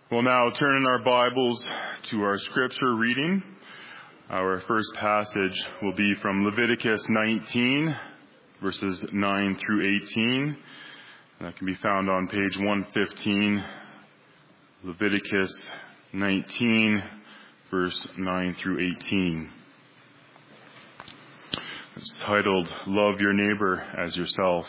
We'll now turn in our Bibles to our scripture reading. Our first passage will be from Leviticus 19, verses 9 through 18. That can be found on page 115, Leviticus 19, verse 9 through 18. It's titled, Love Your Neighbor as Yourself.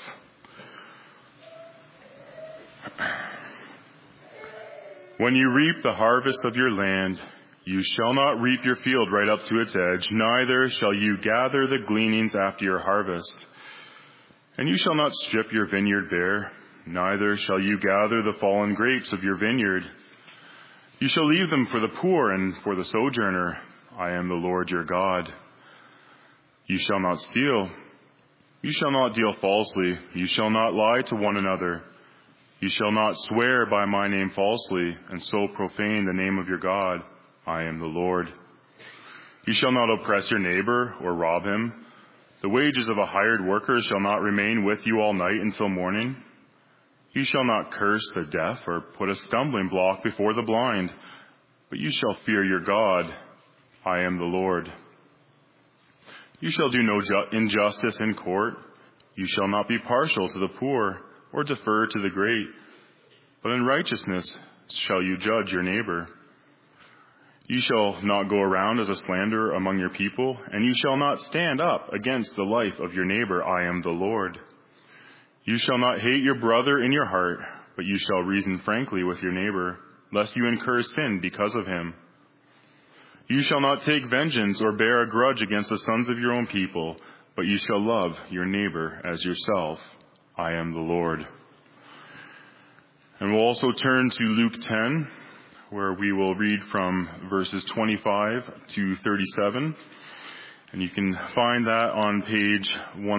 When you reap the harvest of your land, you shall not reap your field right up to its edge, neither shall you gather the gleanings after your harvest. And you shall not strip your vineyard bare, neither shall you gather the fallen grapes of your vineyard. You shall leave them for the poor and for the sojourner. I am the Lord your God. You shall not steal. You shall not deal falsely. You shall not lie to one another. You shall not swear by my name falsely, and so profane the name of your God. I am the Lord. You shall not oppress your neighbor or rob him. The wages of a hired worker shall not remain with you all night until morning. You shall not curse the deaf or put a stumbling block before the blind, but you shall fear your God. I am the Lord. You shall do no injustice in court. You shall not be partial to the poor or defer to the great, but in righteousness shall you judge your neighbor. You shall not go around as a slanderer among your people, and you shall not stand up against the life of your neighbor. I am the Lord. You shall not hate your brother in your heart, but you shall reason frankly with your neighbor, lest you incur sin because of him. You shall not take vengeance or bear a grudge against the sons of your own people, but you shall love your neighbor as yourself. I am the Lord. And we'll also turn to Luke 10, where we will read from verses 25 to 37. And you can find that on page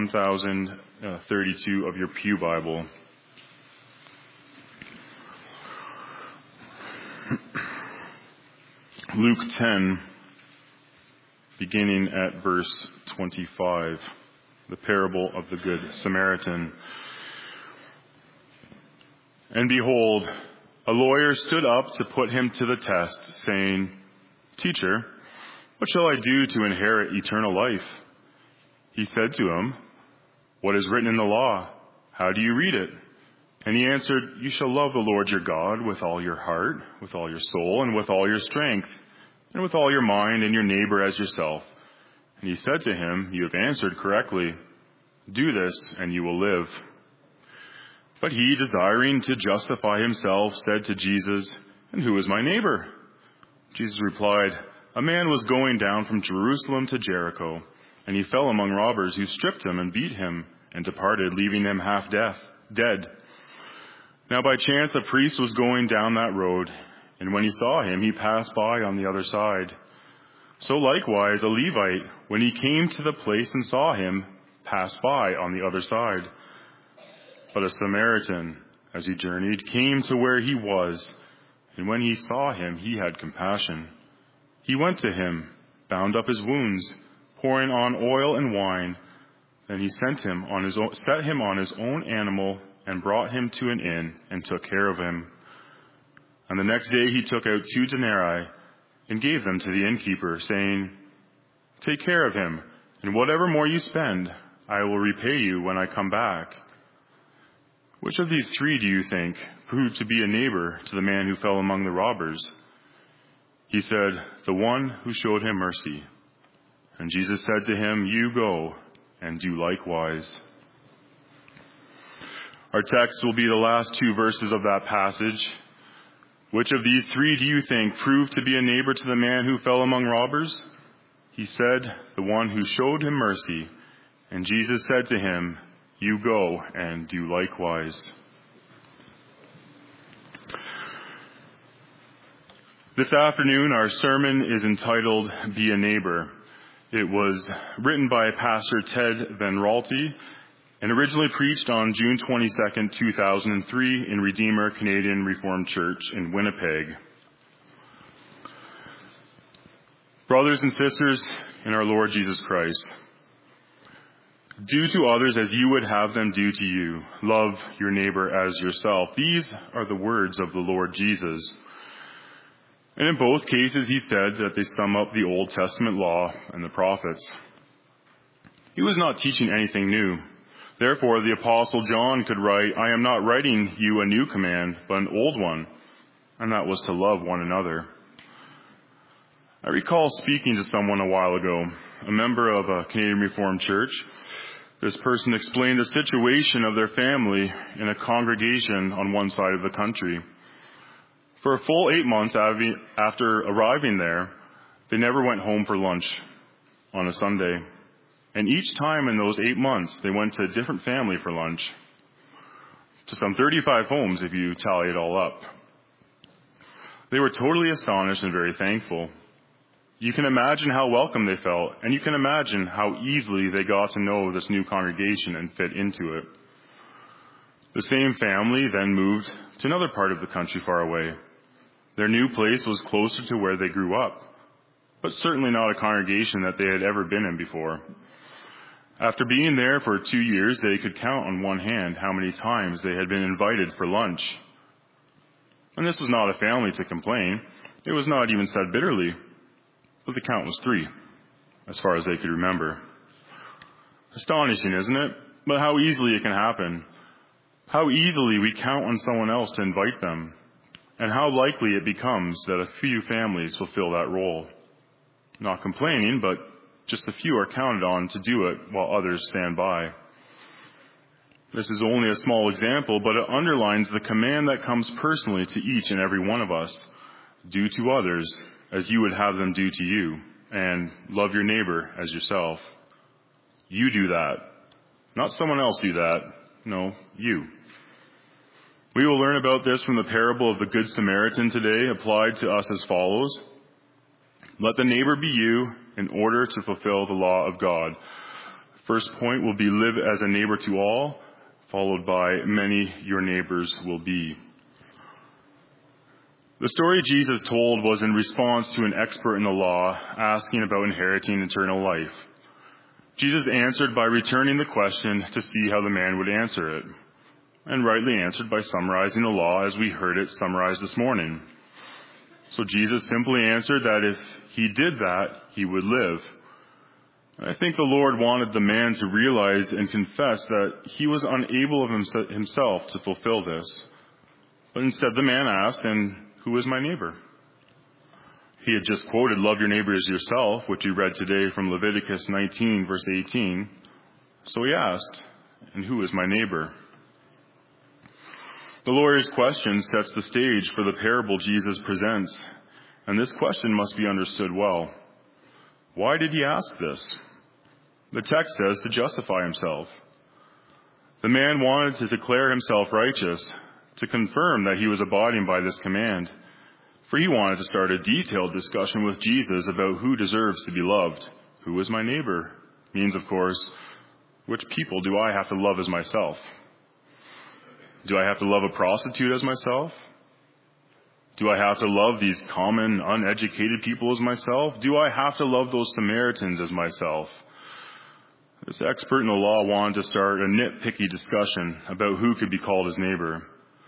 1032 of your Pew Bible. Luke 10, beginning at verse 25, the parable of the Good Samaritan. And behold, a lawyer stood up to put him to the test, saying, Teacher, what shall I do to inherit eternal life? He said to him, What is written in the law? How do you read it? And he answered, You shall love the Lord your God with all your heart, with all your soul, and with all your strength, and with all your mind, and your neighbor as yourself. And he said to him, You have answered correctly. Do this, and you will live. But he, desiring to justify himself, said to Jesus, And who is my neighbor? Jesus replied, A man was going down from Jerusalem to Jericho, and he fell among robbers who stripped him and beat him, and departed, leaving him half dead. Now by chance a priest was going down that road, and when he saw him, he passed by on the other side. So likewise a Levite, when he came to the place and saw him, passed by on the other side. But a Samaritan, as he journeyed, came to where he was, and when he saw him, he had compassion. He went to him, bound up his wounds, pouring on oil and wine. Then he set him on his own animal, and brought him to an inn, and took care of him. And the next day he took out 2 denarii, and gave them to the innkeeper, saying, Take care of him, and whatever more you spend, I will repay you when I come back. Which of these 3 do you think proved to be a neighbor to the man who fell among the robbers? He said, The one who showed him mercy. And Jesus said to him, You go and do likewise. Our text will be the last 2 verses of that passage. Which of these 3 do you think proved to be a neighbor to the man who fell among robbers? He said, The one who showed him mercy. And Jesus said to him, You go and do likewise. This afternoon, our sermon is entitled, Be a Neighbor. It was written by Pastor Ted Van Raalte and originally preached on June 22nd, 2003 in Redeemer Canadian Reformed Church in Winnipeg. Brothers and sisters in our Lord Jesus Christ, do to others as you would have them do to you. Love your neighbor as yourself. These are the words of the Lord Jesus. And in both cases, he said that they sum up the Old Testament law and the prophets. He was not teaching anything new. Therefore, the Apostle John could write, "I am not writing you a new command, but an old one," and that was to love one another. I recall speaking to someone a while ago, a member of a Canadian Reformed church. This person explained the situation of their family in a congregation on one side of the country. For a full 8 months after arriving there, they never went home for lunch on a Sunday. And each time in those 8 months, they went to a different family for lunch, to some 35 homes if you tally it all up. They were totally astonished and very thankful. You can imagine how welcome they felt, and you can imagine how easily they got to know this new congregation and fit into it. The same family then moved to another part of the country far away. Their new place was closer to where they grew up, but certainly not a congregation that they had ever been in before. After being there for 2 years, they could count on one hand how many times they had been invited for lunch. And this was not a family to complain. It was not even said bitterly. But the count was 3, as far as they could remember. Astonishing, isn't it? But how easily it can happen. How easily we count on someone else to invite them. And how likely it becomes that a few families fulfill that role. Not complaining, but just a few are counted on to do it while others stand by. This is only a small example, but it underlines the command that comes personally to each and every one of us. Do to others as you would have them do to you, and love your neighbor as yourself. You do that. Not someone else do that. No, you. We will learn about this from the parable of the Good Samaritan today, applied to us as follows. Let the neighbor be you in order to fulfill the law of God. First point will be live as a neighbor to all, followed by many your neighbors will be. The story Jesus told was in response to an expert in the law asking about inheriting eternal life. Jesus answered by returning the question to see how the man would answer it, and rightly answered by summarizing the law as we heard it summarized this morning. So Jesus simply answered that if he did that, he would live. I think the Lord wanted the man to realize and confess that he was unable of himself to fulfill this. But instead the man asked, "And who is my neighbor?" He had just quoted, "Love your neighbor as yourself," which we read today from Leviticus 19, verse 18. So he asked, "And who is my neighbor?" The lawyer's question sets the stage for the parable Jesus presents, and this question must be understood well. Why did he ask this? The text says to justify himself. The man wanted to declare himself righteous, to confirm that he was abiding by this command, for he wanted to start a detailed discussion with Jesus about who deserves to be loved. Who is my neighbor? Means, of course, which people do I have to love as myself? Do I have to love a prostitute as myself? Do I have to love these common, uneducated people as myself? Do I have to love those Samaritans as myself? This expert in the law wanted to start a nitpicky discussion about who could be called his neighbor.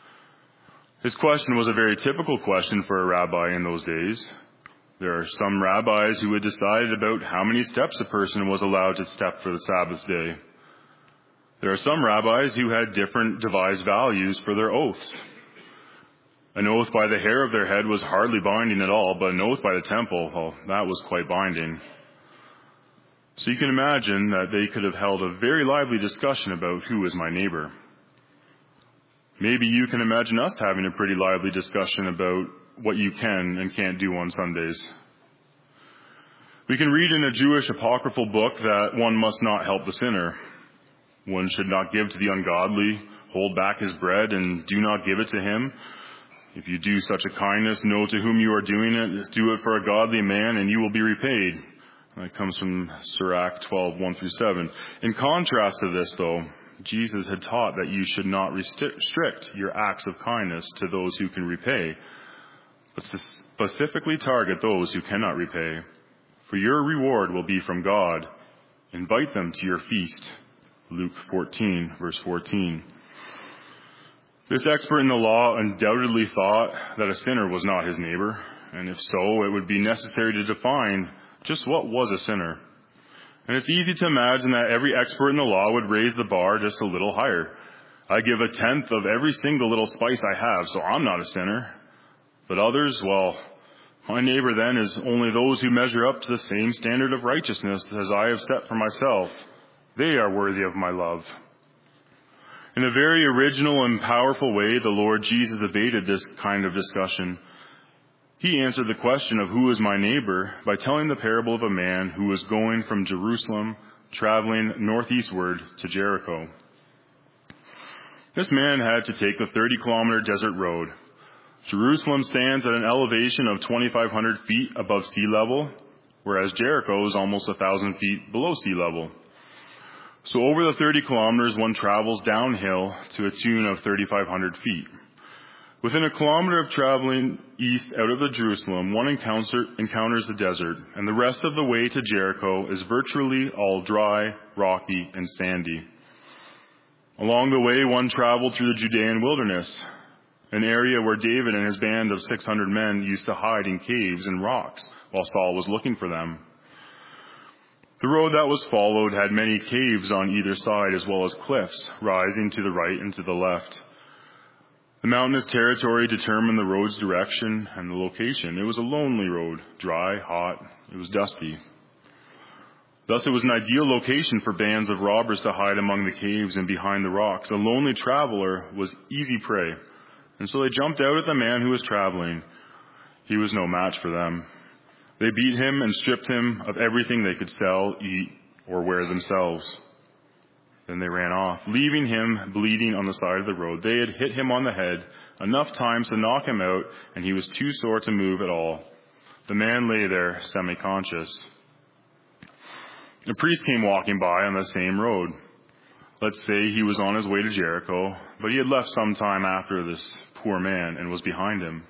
His question was a very typical question for a rabbi in those days. There are some rabbis who had decided about how many steps a person was allowed to step for the Sabbath day. There are some rabbis who had different devised values for their oaths. An oath by the hair of their head was hardly binding at all, but an oath by the temple, well, that was quite binding. So you can imagine that they could have held a very lively discussion about who is my neighbor. Maybe you can imagine us having a pretty lively discussion about what you can and can't do on Sundays. We can read in a Jewish apocryphal book that one must not help the sinner. One should not give to the ungodly, hold back his bread, and do not give it to him. If you do such a kindness, know to whom you are doing it. Do it for a godly man, and you will be repaid. That comes from Sirach 12:1-7. In contrast to this, though, Jesus had taught that you should not restrict your acts of kindness to those who can repay, but specifically target those who cannot repay. For your reward will be from God. Invite them to your feast. Luke 14, verse 14. This expert in the law undoubtedly thought that a sinner was not his neighbor, and if so, it would be necessary to define just what was a sinner. And it's easy to imagine that every expert in the law would raise the bar just a little higher. I give 1/10 of every single little spice I have, so I'm not a sinner. But others, well, my neighbor then is only those who measure up to the same standard of righteousness as I have set for myself. They are worthy of my love. In a very original and powerful way, the Lord Jesus evaded this kind of discussion. He answered the question of who is my neighbor by telling the parable of a man who was going from Jerusalem, traveling northeastward to Jericho. This man had to take the 30-kilometer desert road. Jerusalem stands at an elevation of 2,500 feet above sea level, whereas Jericho is almost 1,000 feet below sea level. So over the 30 kilometers, one travels downhill to a tune of 3,500 feet. Within a kilometer of traveling east out of the Jerusalem, one encounters the desert, and the rest of the way to Jericho is virtually all dry, rocky, and sandy. Along the way, one traveled through the Judean wilderness, an area where David and his band of 600 men used to hide in caves and rocks while Saul was looking for them. The road that was followed had many caves on either side, as well as cliffs rising to the right and to the left. The mountainous territory determined the road's direction and the location. It was a lonely road, dry, hot, it was dusty. Thus it was an ideal location for bands of robbers to hide among the caves and behind the rocks. A lonely traveler was easy prey, and so they jumped out at the man who was traveling. He was no match for them. They beat him and stripped him of everything they could sell, eat, or wear themselves. Then they ran off, leaving him bleeding on the side of the road. They had hit him on the head enough times to knock him out, and he was too sore to move at all. The man lay there, semi-conscious. A priest came walking by on the same road. Let's say he was on his way to Jericho, but he had left some time after this poor man and was behind him.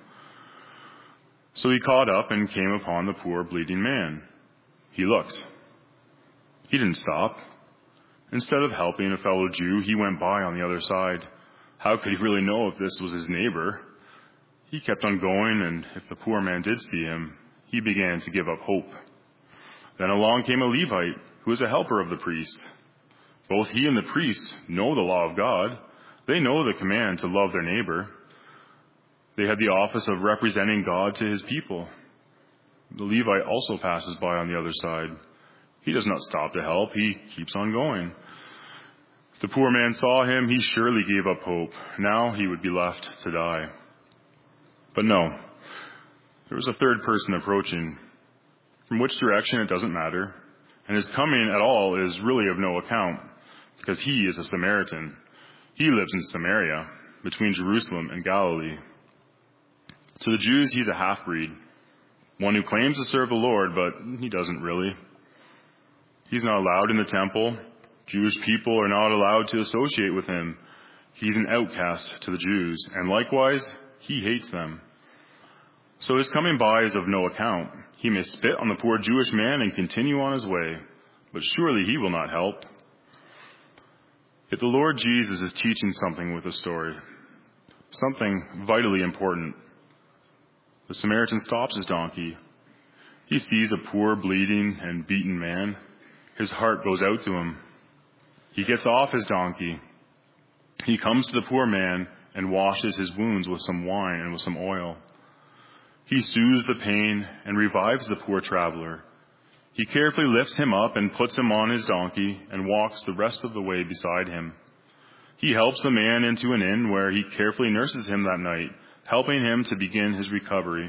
So he caught up and came upon the poor bleeding man. He looked. He didn't stop. Instead of helping a fellow Jew, he went by on the other side. How could he really know if this was his neighbor? He kept on going, and if the poor man did see him, he began to give up hope. Then along came a Levite, who was a helper of the priest. Both he and the priest know the law of God. They know the command to love their neighbor. They had the office of representing God to his people. The Levite also passes by on the other side. He does not stop to help. He keeps on going. If the poor man saw him, he surely gave up hope. Now he would be left to die. But no, there was a third person approaching. From which direction, it doesn't matter. And his coming at all is really of no account, because he is a Samaritan. He lives in Samaria, between Jerusalem and Galilee. To the Jews, he's a half-breed, one who claims to serve the Lord, but he doesn't really. He's not allowed in the temple. Jewish people are not allowed to associate with him. He's an outcast to the Jews, and likewise, he hates them. So his coming by is of no account. He may spit on the poor Jewish man and continue on his way, but surely he will not help. Yet the Lord Jesus is teaching something with the story, something vitally important. The Samaritan stops his donkey. He sees a poor, bleeding, and beaten man. His heart goes out to him. He gets off his donkey. He comes to the poor man and washes his wounds with some wine and with some oil. He soothes the pain and revives the poor traveler. He carefully lifts him up and puts him on his donkey and walks the rest of the way beside him. He helps the man into an inn where he carefully nurses him that night, helping him to begin his recovery.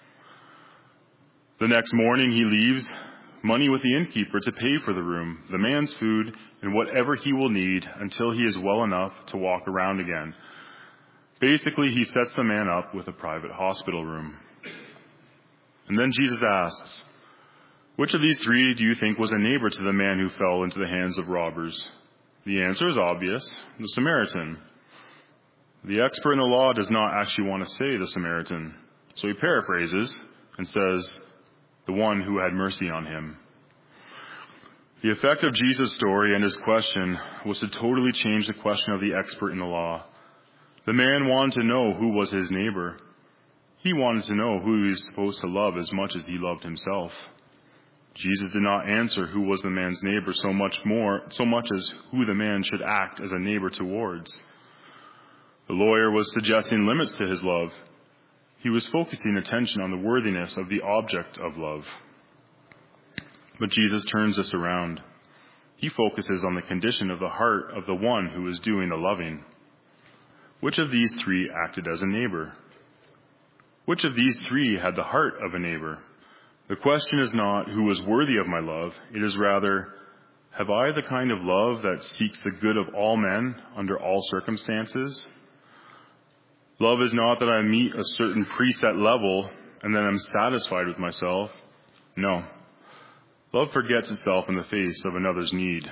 The next morning he leaves money with the innkeeper to pay for the room, the man's food, and whatever he will need until he is well enough to walk around again. Basically, he sets the man up with a private hospital room. And then Jesus asks, which of these three do you think was a neighbor to the man who fell into the hands of robbers? The answer is obvious, the Samaritan. The expert in the law does not actually want to say the Samaritan, so he paraphrases and says, the one who had mercy on him. The effect of Jesus' story and his question was to totally change the question of the expert in the law. The man wanted to know who was his neighbor. He wanted to know who he was supposed to love as much as he loved himself. Jesus did not answer who was the man's neighbor so much as who the man should act as a neighbor towards. The lawyer was suggesting limits to his love. He was focusing attention on the worthiness of the object of love. But Jesus turns this around. He focuses on the condition of the heart of the one who is doing the loving. Which of these three acted as a neighbor? Which of these three had the heart of a neighbor? The question is not who is worthy of my love. It is rather, have I the kind of love that seeks the good of all men under all circumstances? Love is not that I meet a certain preset level and then I'm satisfied with myself. No. Love forgets itself in the face of another's need.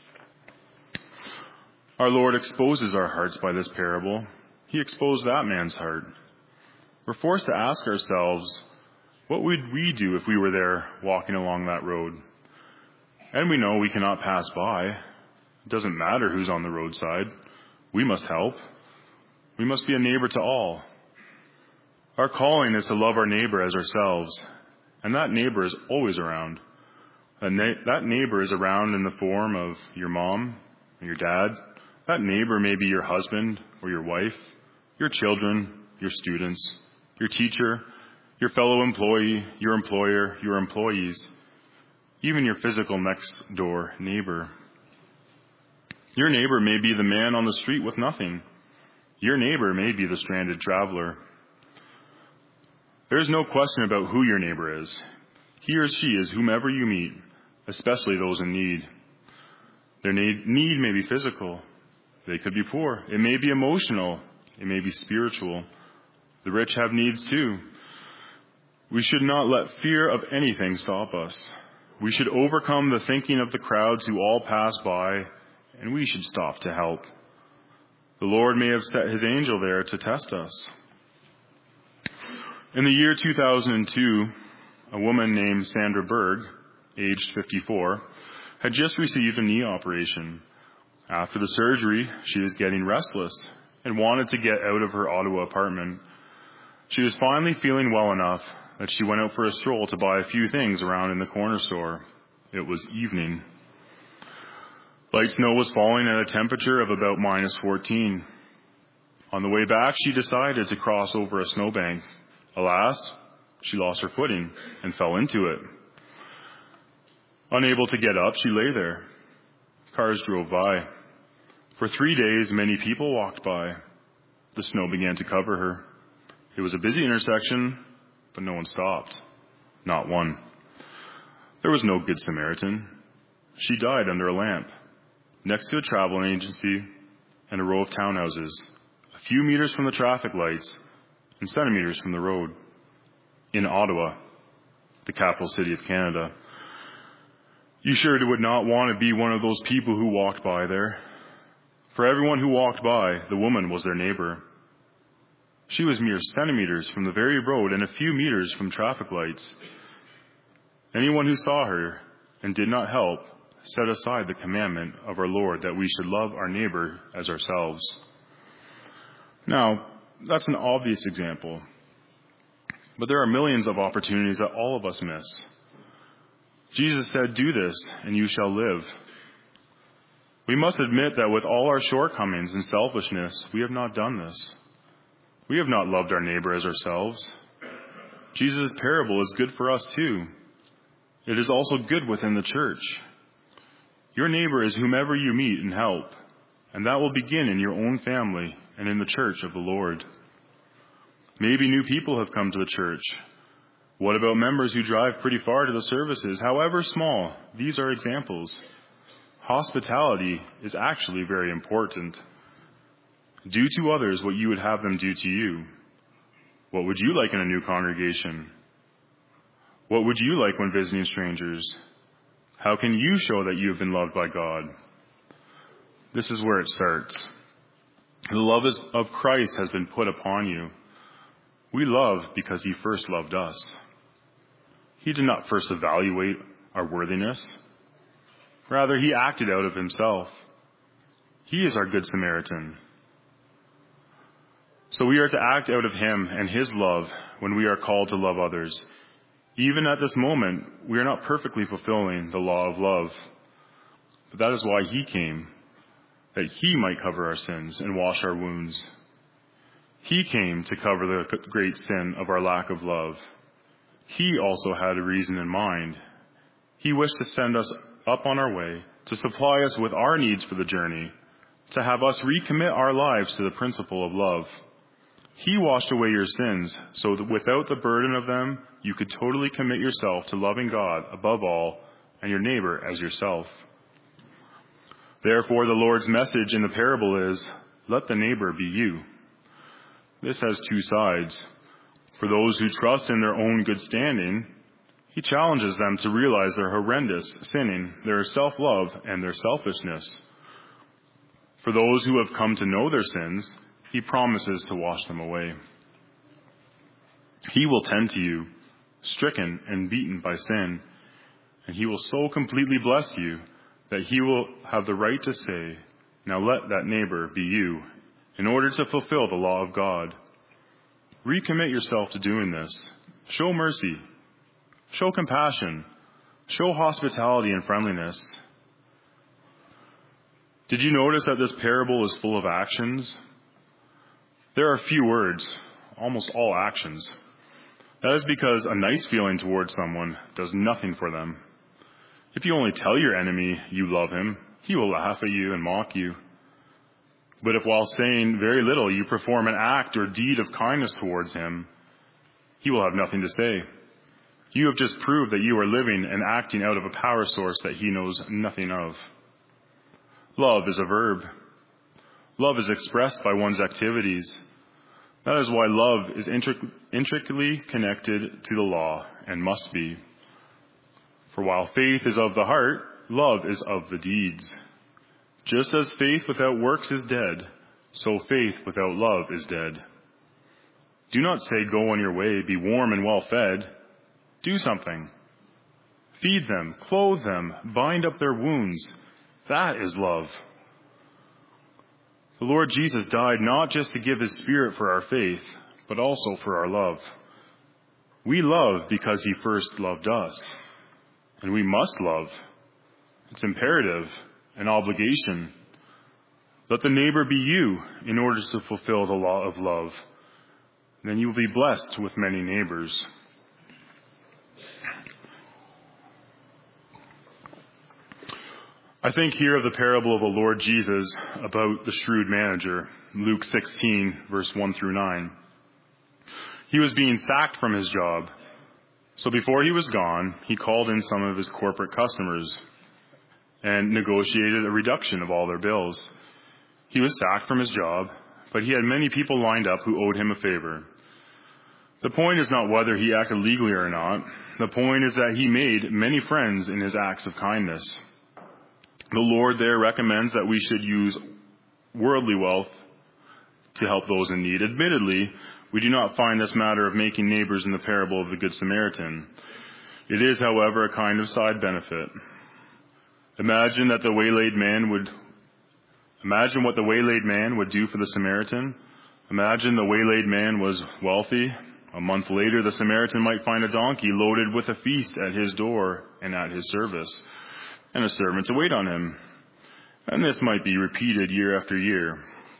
Our Lord exposes our hearts by this parable. He exposed that man's heart. We're forced to ask ourselves, what would we do if we were there walking along that road? And we know we cannot pass by. It doesn't matter who's on the roadside. We must help. We must be a neighbor to all. Our calling is to love our neighbor as ourselves, and that neighbor is always around. That neighbor is around in the form of your mom or your dad. That neighbor may be your husband or your wife, your children, your students, your teacher, your fellow employee, your employer, your employees, even your physical next door neighbor. Your neighbor may be the man on the street with nothing. Your neighbor may be the stranded traveler. There is no question about who your neighbor is. He or she is whomever you meet, especially those in need. Their need may be physical. They could be poor. It may be emotional. It may be spiritual. The rich have needs too. We should not let fear of anything stop us. We should overcome the thinking of the crowds who all pass by, and we should stop to help. The Lord may have set his angel there to test us. In the year 2002, a woman named Sandra Berg, aged 54, had just received a knee operation. After the surgery, she was getting restless and wanted to get out of her Ottawa apartment. She was finally feeling well enough that she went out for a stroll to buy a few things around in the corner store. It was evening. Light snow was falling at a temperature of about -14. On the way back, she decided to cross over a snowbank. Alas, she lost her footing and fell into it. Unable to get up, she lay there. Cars drove by. For 3 days, many people walked by. The snow began to cover her. It was a busy intersection, but no one stopped. Not one. There was no good Samaritan. She died under a lamp, next to a travel agency and a row of townhouses, a few meters from the traffic lights and centimeters from the road, in Ottawa, the capital city of Canada. You surely would not want to be one of those people who walked by there. For everyone who walked by, the woman was their neighbor. She was mere centimeters from the very road and a few meters from traffic lights. Anyone who saw her and did not help set aside the commandment of our Lord that we should love our neighbor as ourselves. Now, that's an obvious example, but there are millions of opportunities that all of us miss. Jesus said, "Do this, and you shall live." We must admit that with all our shortcomings and selfishness, we have not done this. We have not loved our neighbor as ourselves. Jesus' parable is good for us too. It is also good within the church. Your neighbor is whomever you meet and help, and that will begin in your own family and in the church of the Lord. Maybe new people have come to the church. What about members who drive pretty far to the services, however small? These are examples. Hospitality is actually very important. Do to others what you would have them do to you. What would you like in a new congregation? What would you like when visiting strangers? How can you show that you have been loved by God? This is where it starts. The love of Christ has been put upon you. We love because he first loved us. He did not first evaluate our worthiness. Rather, he acted out of himself. He is our good Samaritan. So we are to act out of him and his love when we are called to love others. Even at this moment, we are not perfectly fulfilling the law of love. But that is why he came, that he might cover our sins and wash our wounds. He came to cover the great sin of our lack of love. He also had a reason in mind. He wished to send us up on our way, to supply us with our needs for the journey, to have us recommit our lives to the principle of love. He washed away your sins so that without the burden of them, you could totally commit yourself to loving God above all and your neighbor as yourself. Therefore, the Lord's message in the parable is, let the neighbor be you. This has two sides. For those who trust in their own good standing, he challenges them to realize their horrendous sinning, their self-love, and their selfishness. For those who have come to know their sins, he promises to wash them away. He will tend to you, stricken and beaten by sin, and he will so completely bless you that he will have the right to say, now let that neighbor be you, in order to fulfill the law of God. Recommit yourself to doing this. Show mercy. Show compassion. Show hospitality and friendliness. Did you notice that this parable is full of actions? There are few words, almost all actions. That is because a nice feeling towards someone does nothing for them. If you only tell your enemy you love him, he will laugh at you and mock you. But if while saying very little you perform an act or deed of kindness towards him, he will have nothing to say. You have just proved that you are living and acting out of a power source that he knows nothing of. Love is a verb. Love is expressed by one's activities. That is why love is intricately connected to the law and must be. For while faith is of the heart, love is of the deeds. Just as faith without works is dead, so faith without love is dead. Do not say, go on your way, be warm and well fed. Do something. Feed them, clothe them, bind up their wounds. That is love. The Lord Jesus died not just to give his Spirit for our faith, but also for our love. We love because he first loved us. And we must love. It's imperative, an obligation. Let the neighbor be you in order to fulfill the law of love. Then you will be blessed with many neighbors. I think here of the parable of the Lord Jesus about the shrewd manager, Luke 16, verse 1 through 9. He was being sacked from his job. So before he was gone, he called in some of his corporate customers and negotiated a reduction of all their bills. He was sacked from his job, but he had many people lined up who owed him a favor. The point is not whether he acted legally or not. The point is that he made many friends in his acts of kindness. The Lord there recommends that we should use worldly wealth to help those in need. Admittedly, we do not find this matter of making neighbors in the parable of the Good Samaritan. It is, however, a kind of side benefit. Imagine what the waylaid man would do for the Samaritan. Imagine the waylaid man was wealthy. A month later, the Samaritan might find a donkey loaded with a feast at his door and at his service, and a servant to wait on him. And this might be repeated year after year.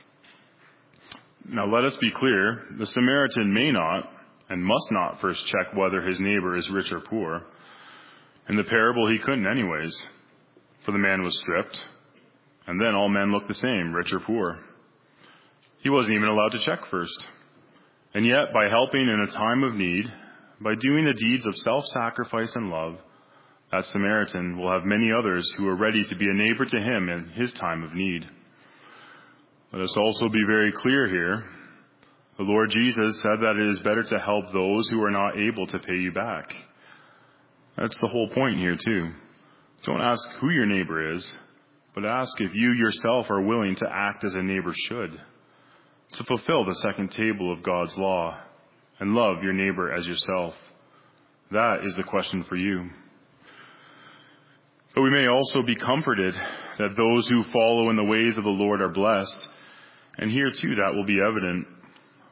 Now let us be clear, the Samaritan may not and must not first check whether his neighbor is rich or poor. In the parable, he couldn't anyways, for the man was stripped, and then all men looked the same, rich or poor. He wasn't even allowed to check first. And yet, by helping in a time of need, by doing the deeds of self-sacrifice and love, that Samaritan will have many others who are ready to be a neighbor to him in his time of need. Let us also be very clear here. The Lord Jesus said that it is better to help those who are not able to pay you back. That's the whole point here too. Don't ask who your neighbor is, but ask if you yourself are willing to act as a neighbor should, to fulfill the second table of God's law and love your neighbor as yourself. That is the question for you. But we may also be comforted that those who follow in the ways of the Lord are blessed. And here too, that will be evident.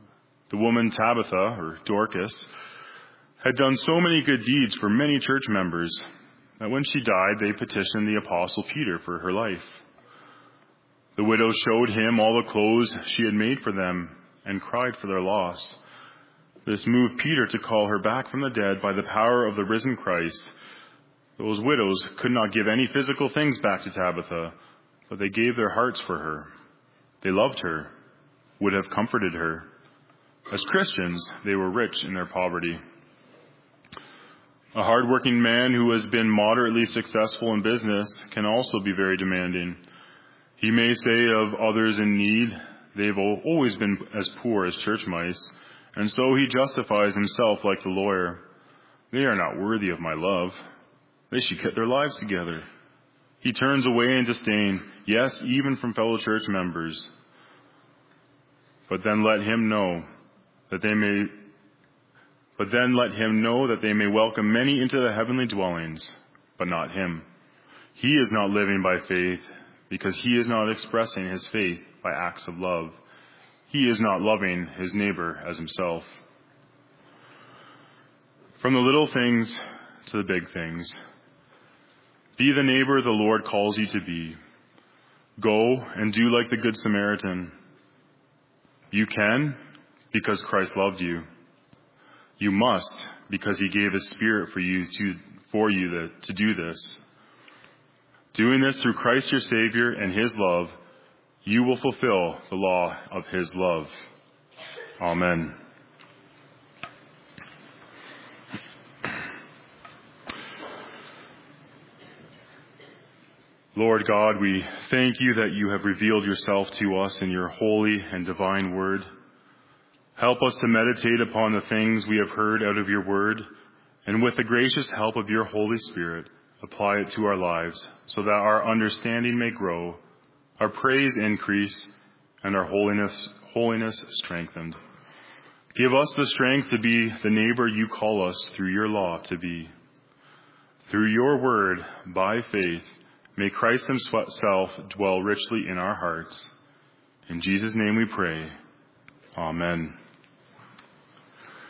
The woman Tabitha, or Dorcas, had done so many good deeds for many church members that when she died, they petitioned the Apostle Peter for her life. The widow showed him all the clothes she had made for them and cried for their loss. This moved Peter to call her back from the dead by the power of the risen Christ. Those widows could not give any physical things back to Tabitha, but they gave their hearts for her. They loved her, would have comforted her. As Christians, they were rich in their poverty. A hard-working man who has been moderately successful in business can also be very demanding. He may say of others in need, they've always been as poor as church mice, and so he justifies himself like the lawyer. They are not worthy of my love. They should get their lives together. He turns away in disdain, yes, even from fellow church members. But then let him know that they may welcome many into the heavenly dwellings, but not him. He is not living by faith because he is not expressing his faith by acts of love. He is not loving his neighbor as himself. From the little things to the big things, be the neighbor the Lord calls you to be. Go and do like the Good Samaritan. You can because Christ loved you. You must because he gave his Spirit for you to do this. Doing this through Christ your Savior and his love, you will fulfill the law of his love. Amen. Lord God, we thank you that you have revealed yourself to us in your holy and divine word. Help us to meditate upon the things we have heard out of your word, and with the gracious help of your Holy Spirit, apply it to our lives so that our understanding may grow, our praise increase, and our holiness strengthened. Give us the strength to be the neighbor you call us through your law to be. Through your word, by faith, may Christ himself dwell richly in our hearts. In Jesus' name we pray. Amen.